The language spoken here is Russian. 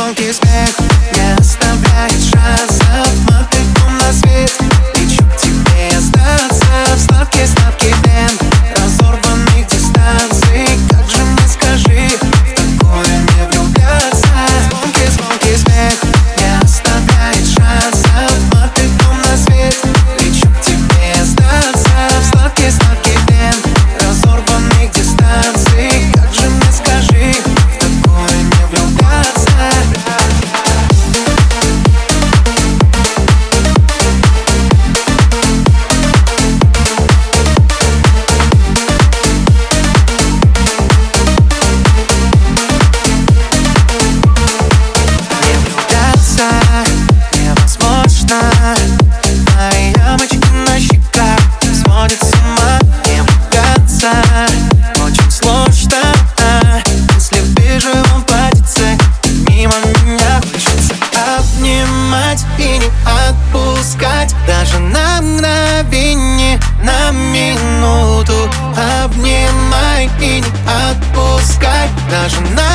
звонкий смех не оставляет шансов. Мы бегом на свет, лечу к тебе остаться. В сладкий плен разорванных дистанций. Как же мне, скажи, в такое не влюбляться? Звонкий смех не оставляет шансов. Мы бегом на свет, лечу к тебе остаться. В сладкий плен разорванных дистанций. Как же мне, скажи, в такое не влюбляться? Невозможно. Мои ямочки на щеках сводят с ума. Не влюбляться очень сложно. Если в бежевом платьице мимо меня хочется обнимать и не отпускать. Даже на мгновение, на минуту обнимай и не отпускай. Даже на